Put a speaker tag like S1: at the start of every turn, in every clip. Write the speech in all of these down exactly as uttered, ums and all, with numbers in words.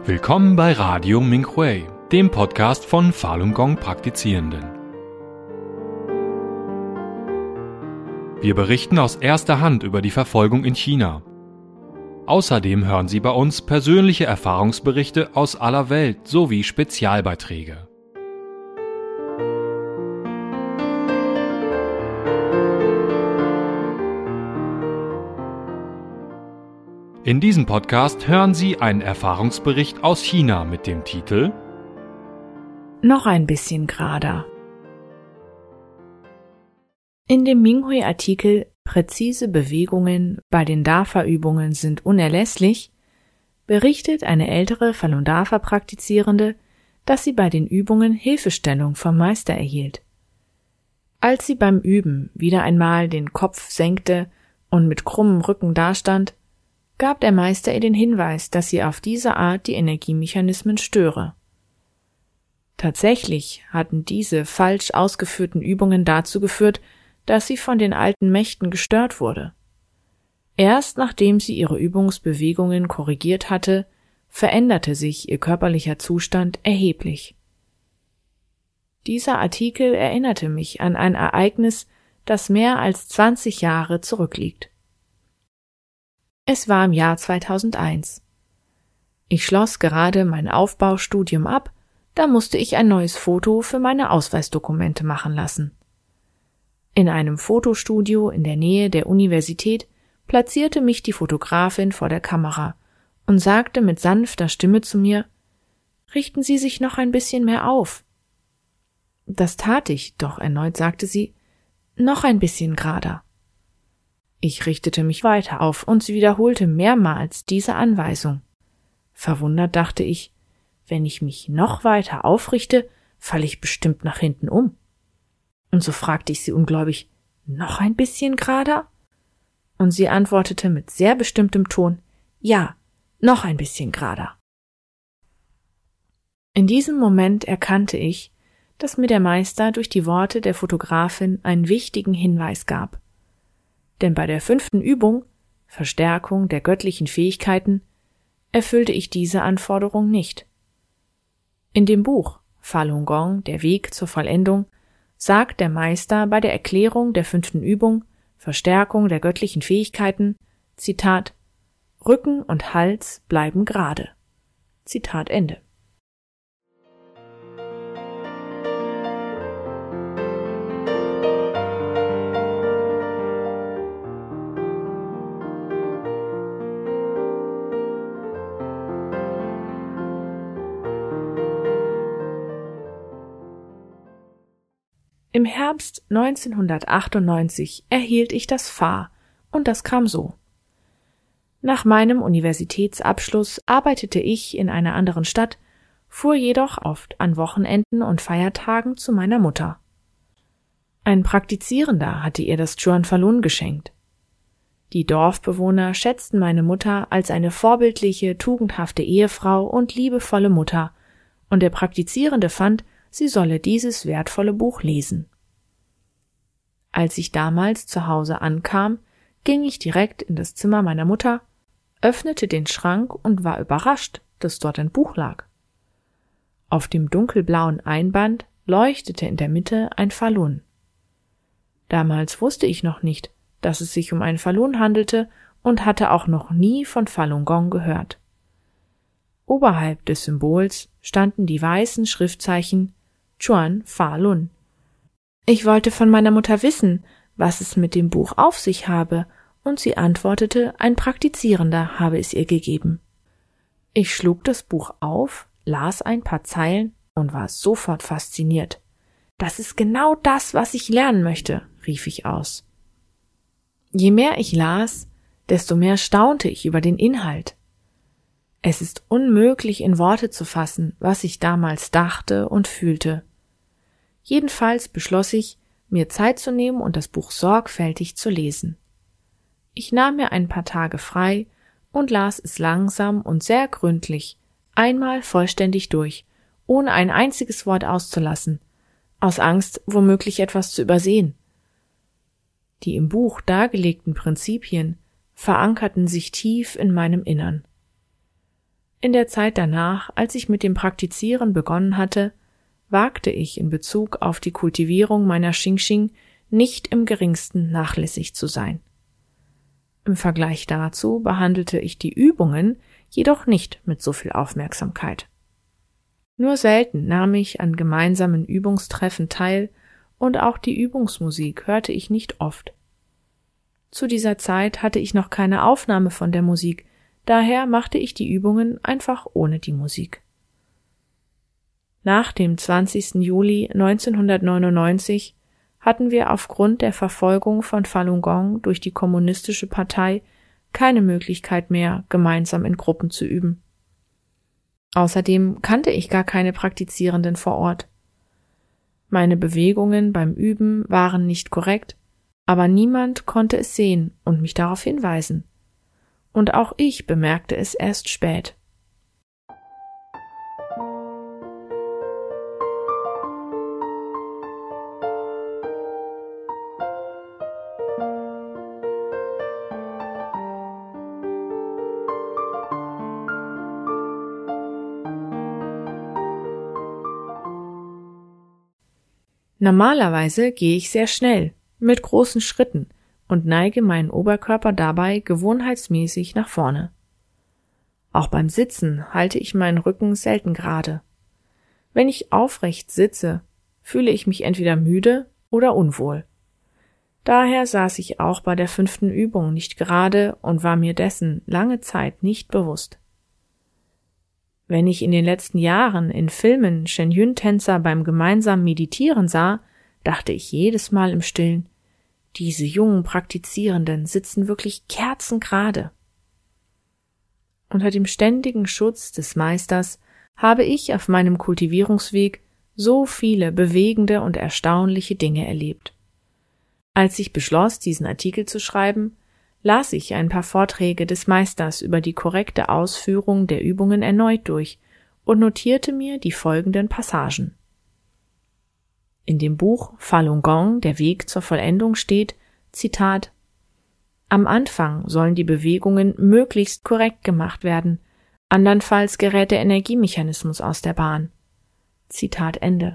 S1: Willkommen bei Radio Minghui, dem Podcast von Falun Gong Praktizierenden. Wir berichten aus erster Hand über die Verfolgung in China. Außerdem hören Sie bei uns persönliche Erfahrungsberichte aus aller Welt sowie Spezialbeiträge. In diesem Podcast hören Sie einen Erfahrungsbericht aus China mit dem Titel
S2: Noch ein bisschen gerader. In dem Minghui-Artikel Präzise Bewegungen bei den Dafa-Übungen sind unerlässlich berichtet eine ältere Falun Dafa-Praktizierende, dass sie bei den Übungen Hilfestellung vom Meister erhielt. Als sie beim Üben wieder einmal den Kopf senkte und mit krummem Rücken dastand, gab der Meister ihr den Hinweis, dass sie auf diese Art die Energiemechanismen störe. Tatsächlich hatten diese falsch ausgeführten Übungen dazu geführt, dass sie von den alten Mächten gestört wurde. Erst nachdem sie ihre Übungsbewegungen korrigiert hatte, veränderte sich ihr körperlicher Zustand erheblich. Dieser Artikel erinnerte mich an ein Ereignis, das mehr als zwanzig Jahre zurückliegt. Es war im Jahr zweitausendeins. Ich schloss gerade mein Aufbaustudium ab, da musste ich ein neues Foto für meine Ausweisdokumente machen lassen. In einem Fotostudio in der Nähe der Universität platzierte mich die Fotografin vor der Kamera und sagte mit sanfter Stimme zu mir: »Richten Sie sich noch ein bisschen mehr auf.« Das tat ich, doch erneut sagte sie: »Noch ein bisschen gerader.« Ich richtete mich weiter auf und sie wiederholte mehrmals diese Anweisung. Verwundert dachte ich, wenn ich mich noch weiter aufrichte, falle ich bestimmt nach hinten um. Und so fragte ich sie ungläubig: »Noch ein bisschen gerader?« Und sie antwortete mit sehr bestimmtem Ton: »Ja, noch ein bisschen gerader.« In diesem Moment erkannte ich, dass mir der Meister durch die Worte der Fotografin einen wichtigen Hinweis gab. Denn bei der fünften Übung, Verstärkung der göttlichen Fähigkeiten, erfüllte ich diese Anforderung nicht. In dem Buch Falun Gong, der Weg zur Vollendung, sagt der Meister bei der Erklärung der fünften Übung, Verstärkung der göttlichen Fähigkeiten, Zitat, »Rücken und Hals bleiben gerade.« Zitat Ende. Im Herbst neunzehnhundertachtundneunzig erhielt ich das Fa und das kam so. Nach meinem Universitätsabschluss arbeitete ich in einer anderen Stadt, fuhr jedoch oft an Wochenenden und Feiertagen zu meiner Mutter. Ein Praktizierender hatte ihr das Chuan Falun geschenkt. Die Dorfbewohner schätzten meine Mutter als eine vorbildliche, tugendhafte Ehefrau und liebevolle Mutter, und der Praktizierende fand, sie solle dieses wertvolle Buch lesen. Als ich damals zu Hause ankam, ging ich direkt in das Zimmer meiner Mutter, öffnete den Schrank und war überrascht, dass dort ein Buch lag. Auf dem dunkelblauen Einband leuchtete in der Mitte ein Falun. Damals wusste ich noch nicht, dass es sich um ein Falun handelte und hatte auch noch nie von Falun Gong gehört. Oberhalb des Symbols standen die weißen Schriftzeichen Chuan Falun. Ich wollte von meiner Mutter wissen, was es mit dem Buch auf sich habe, und sie antwortete, ein Praktizierender habe es ihr gegeben. Ich schlug das Buch auf, las ein paar Zeilen und war sofort fasziniert. »Das ist genau das, was ich lernen möchte«, rief ich aus. Je mehr ich las, desto mehr staunte ich über den Inhalt. Es ist unmöglich in Worte zu fassen, was ich damals dachte und fühlte. Jedenfalls beschloss ich, mir Zeit zu nehmen und das Buch sorgfältig zu lesen. Ich nahm mir ein paar Tage frei und las es langsam und sehr gründlich, einmal vollständig durch, ohne ein einziges Wort auszulassen, aus Angst, womöglich etwas zu übersehen. Die im Buch dargelegten Prinzipien verankerten sich tief in meinem Innern. In der Zeit danach, als ich mit dem Praktizieren begonnen hatte, wagte ich in Bezug auf die Kultivierung meiner Xingxing nicht im geringsten nachlässig zu sein. Im Vergleich dazu behandelte ich die Übungen jedoch nicht mit so viel Aufmerksamkeit. Nur selten nahm ich an gemeinsamen Übungstreffen teil und auch die Übungsmusik hörte ich nicht oft. Zu dieser Zeit hatte ich noch keine Aufnahme von der Musik, daher machte ich die Übungen einfach ohne die Musik. Nach dem zwanzigsten Juli neunzehnhundertneunundneunzig hatten wir aufgrund der Verfolgung von Falun Gong durch die Kommunistische Partei keine Möglichkeit mehr, gemeinsam in Gruppen zu üben. Außerdem kannte ich gar keine Praktizierenden vor Ort. Meine Bewegungen beim Üben waren nicht korrekt, aber niemand konnte es sehen und mich darauf hinweisen. Und auch ich bemerkte es erst spät. Normalerweise gehe ich sehr schnell, mit großen Schritten und neige meinen Oberkörper dabei gewohnheitsmäßig nach vorne. Auch beim Sitzen halte ich meinen Rücken selten gerade. Wenn ich aufrecht sitze, fühle ich mich entweder müde oder unwohl. Daher saß ich auch bei der fünften Übung nicht gerade und war mir dessen lange Zeit nicht bewusst. Wenn ich in den letzten Jahren in Filmen Shen-Yun-Tänzer beim gemeinsamen Meditieren sah, dachte ich jedes Mal im Stillen, diese jungen Praktizierenden sitzen wirklich kerzengerade. Unter dem ständigen Schutz des Meisters habe ich auf meinem Kultivierungsweg so viele bewegende und erstaunliche Dinge erlebt. Als ich beschloss, diesen Artikel zu schreiben, las ich ein paar Vorträge des Meisters über die korrekte Ausführung der Übungen erneut durch und notierte mir die folgenden Passagen. In dem Buch Falun Gong, der Weg zur Vollendung steht, Zitat, am Anfang sollen die Bewegungen möglichst korrekt gemacht werden, andernfalls gerät der Energiemechanismus aus der Bahn. Zitat Ende.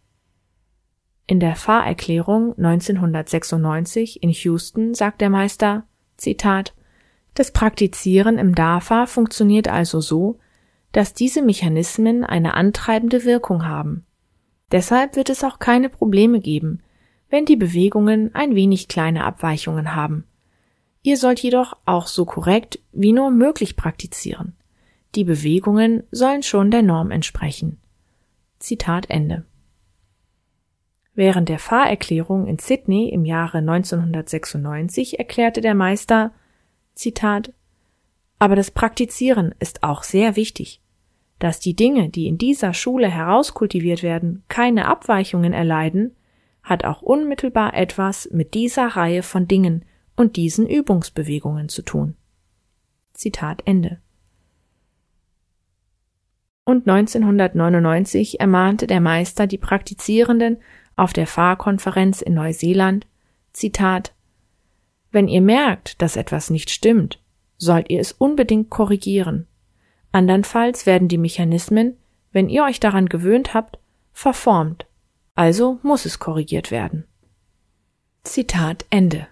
S2: In der Fahrerklärung neunzehnhundertsechsundneunzig in Houston sagt der Meister, Zitat, das Praktizieren im Dafa funktioniert also so, dass diese Mechanismen eine antreibende Wirkung haben. Deshalb wird es auch keine Probleme geben, wenn die Bewegungen ein wenig kleine Abweichungen haben. Ihr sollt jedoch auch so korrekt wie nur möglich praktizieren. Die Bewegungen sollen schon der Norm entsprechen. Zitat Ende. Während der Fahrerklärung in Sydney im Jahre neunzehnhundertsechsundneunzig erklärte der Meister, Zitat, aber das Praktizieren ist auch sehr wichtig. Dass die Dinge, die in dieser Schule herauskultiviert werden, keine Abweichungen erleiden, hat auch unmittelbar etwas mit dieser Reihe von Dingen und diesen Übungsbewegungen zu tun. Zitat Ende. Und neunzehnhundertneunundneunzig ermahnte der Meister die Praktizierenden auf der Fahrkonferenz in Neuseeland, Zitat, wenn ihr merkt, dass etwas nicht stimmt, sollt ihr es unbedingt korrigieren. Andernfalls werden die Mechanismen, wenn ihr euch daran gewöhnt habt, verformt. Also muss es korrigiert werden. Zitat Ende.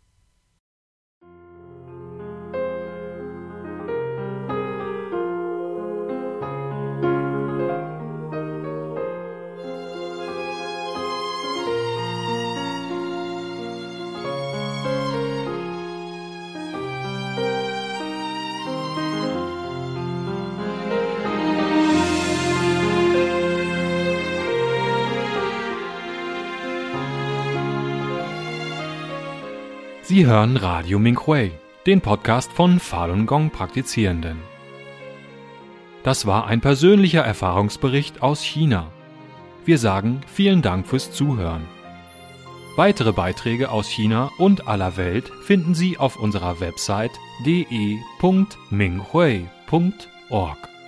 S1: Sie hören Radio Minghui, den Podcast von Falun Gong Praktizierenden. Das war ein persönlicher Erfahrungsbericht aus China. Wir sagen vielen Dank fürs Zuhören. Weitere Beiträge aus China und aller Welt finden Sie auf unserer Website d e punkt minghui punkt org.